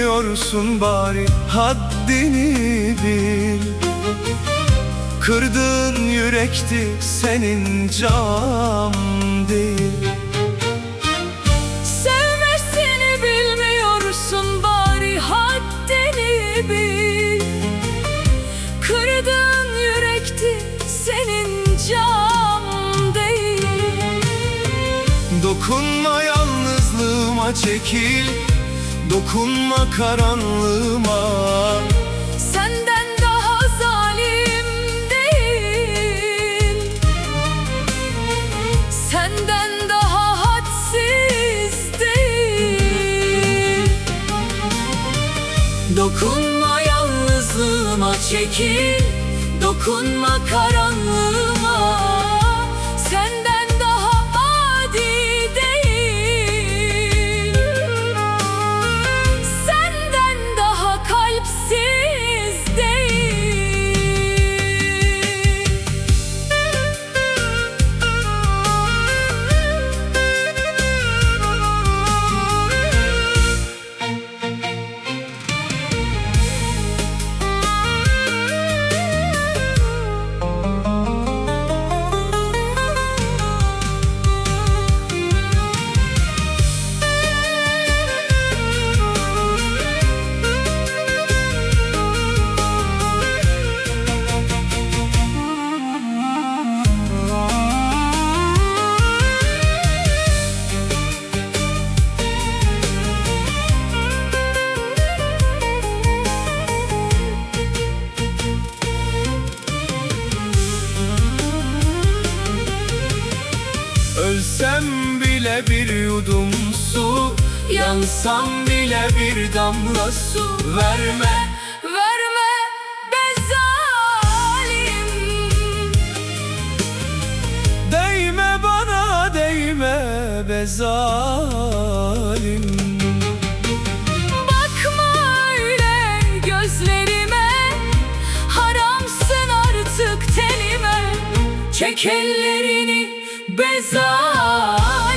bilmiyorsun bari haddini bil. Kırdığın yürekti senin, cam değil. Sevmesini bilmiyorsun bari haddini bil. Kırdığın yürekti senin, cam değil. Dokunma yalnızlığıma, çekil. Dokunma karanlığıma. Senden daha zalim değil. Senden daha hadsiz değil. Dokunma yalnızlığıma, çekil. Dokunma karanlığıma. Senden daha adi değil. Senden daha kalpsiz değil. Ölsem bile bir yudum su, yansam bile bir damla su verme. Verme be zalim. Değme bana, değme be zalim. Bakma öyle gözlerime, haramsın artık tenime. Çek ellerini be zalim.